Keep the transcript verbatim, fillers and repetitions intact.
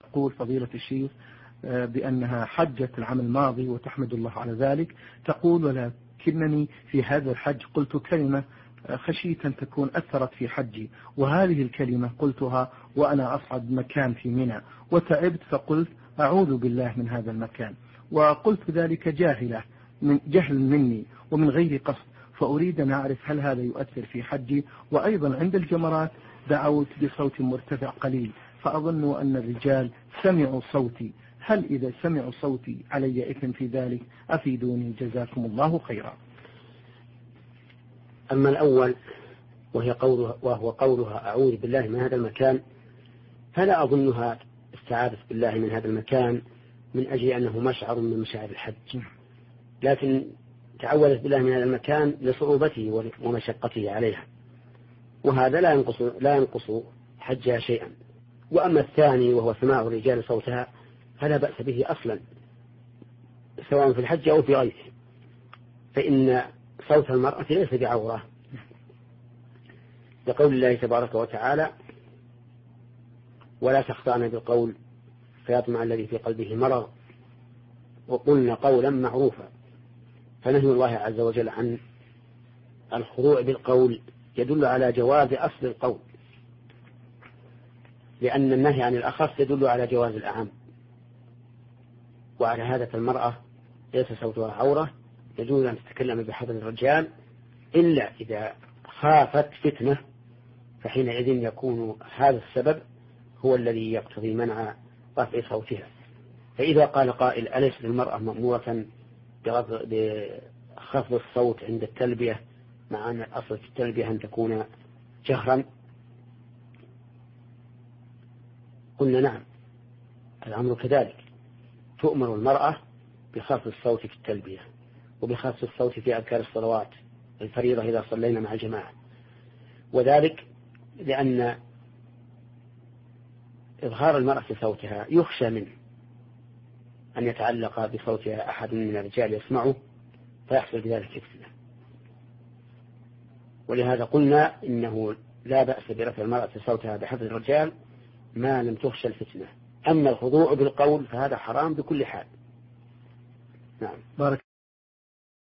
تقول فضيلة الشيخ بأنها حجت العام الماضي وتحمد الله على ذلك، تقول ولكنني في هذا الحج قلت كلمة خشيت أن تكون أثرت في حجي، وهذه الكلمة قلتها وأنا أصعد مكان في منى وتعبت فقلت أعوذ بالله من هذا المكان، وقلت ذلك جاهلة من جهل مني ومن غير قصد، فأريد أن أعرف هل هذا يؤثر في حجي. وأيضا عند الجمرات دعوت بصوت مرتفع قليل فأظن أن الرجال سمعوا صوتي، هل إذا سمعوا صوتي علي إثم في ذلك؟ أفيدوني جزاكم الله خيرا. أما الأول وهي قولها وهو قولها أعوذ بالله من هذا المكان، فلا أظنها استعاذت بالله من هذا المكان من أجل أنه مشعر من مشاعر الحج، لكن تعوذت بالله من هذا المكان لصعوبته ومشقته عليها، وهذا لا ينقص لا ينقص حجها شيئا. وأما الثاني وهو سماع الرجال صوتها فلا بأس به أصلا سواء في الحج أو في غيره، فإن صوت المرأة ليس بعورة، لقول الله تبارك وتعالى ولا تخضعن بالقول فيطمع الذي في قلبه مرض وقلن قولا معروفا. فنهي الله عز وجل عن الخضوع بالقول يدل على جواز أصل القول، لأن النهي عن الأخص يدل على جواز الأعم. وعلى هذا فالمرأة ليس صوتها عورة، يجوز أن تتكلم بحضر الرجال إلا إذا خافت فتنة، فحينئذ يكون هذا السبب هو الذي يقتضي منع رفع صوتها. فإذا قال قائل أليس المرأة مأمورة بخفض الصوت عند التلبية مع أن الأصل في التلبية أن تكون جهرا؟ قلنا نعم، الأمر كذلك، تؤمر المرأة بخفض الصوت في التلبية وبخفض الصوت في أذكار الصلوات الفريضة إذا صلينا مع الجماعة، وذلك لأن إظهار المرأة صوتها يخشى منه أن يتعلق بصوتها أحد من الرجال يسمعه فيحصل بذلك فتنة. ولهذا قلنا إنه لا بأس برفع المرأة صوتها بحفظ الرجال ما لم تخشى الفتنة. أما الخضوع بالقول فهذا حرام بكل حال. نعم. بارك